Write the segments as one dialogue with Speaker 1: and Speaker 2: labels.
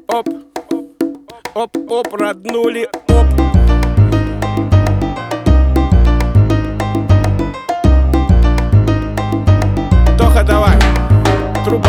Speaker 1: Оп, оп, оп, роднули, оп. Тоха, давай, труба.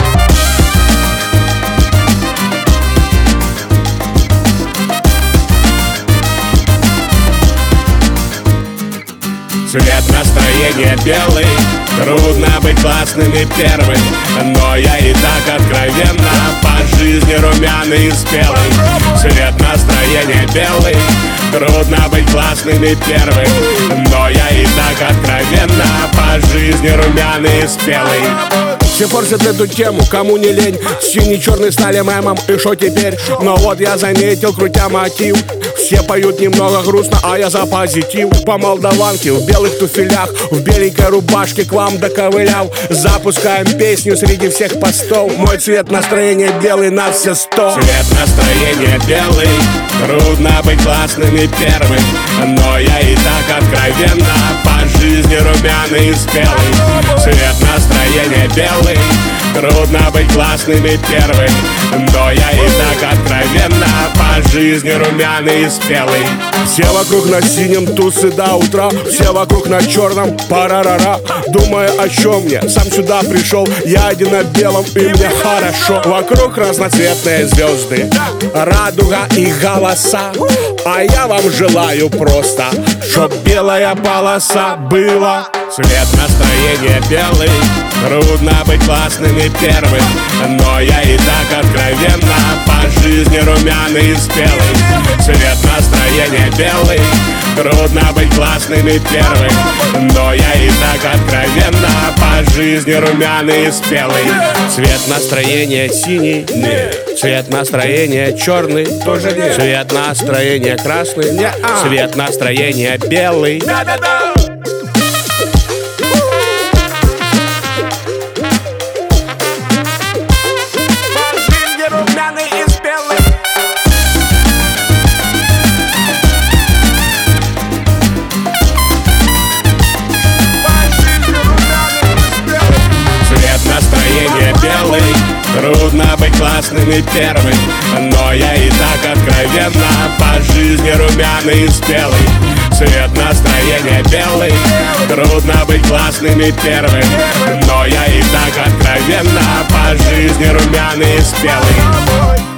Speaker 1: Цвет настроения белый, трудно быть классным и первым, но я и так откровенно по жизни румяный и спелый. Цвет настроения белый, трудно быть классным и первым, но я и так откровенно по жизни румяный и спелый. Все портят эту тему, кому не лень. Синий-черный стали мемом, и шо теперь? Но вот я заметил, крутя мотив, все поют немного грустно, а я за позитив. По молдаванке, в белых туфелях, в беленькой рубашке к вам доковылял. Запускаем песню среди всех постов. Мой цвет настроения белый на все 100. Цвет настроения белый, трудно быть классным и первым, но я и так откровенно по жизни румяный и спелый. Цвет настроения белый, трудно быть классным и первым, но я и так откровенно по жизни румяный и спелый. Все вокруг на синем, тусы до утра, все вокруг на черном, парарара. Думаю, о чем мне, сам сюда пришел, я один на белом, и мне хорошо. Вокруг разноцветные звезды, радуга и голоса, а я вам желаю просто, чтоб белая полоса была. Цвет настроения белый, трудно быть классным и первым, но я и так откровенно по жизни румяный и спелый. Цвет настроения белый, трудно быть классным и первым, но я и так откровенно по жизни румяный и спелый. Цвет настроения синий, нет. Цвет настроения черный, тоже нет. Цвет настроения красный, нет. Цвет настроения белый. Да-да-да! Трудно быть классным и первым, но я и так откровенно по жизни румяный и спелый. Цвет настроения белый, трудно быть классным и первым, но я и так откровенно по жизни румяный и спелый.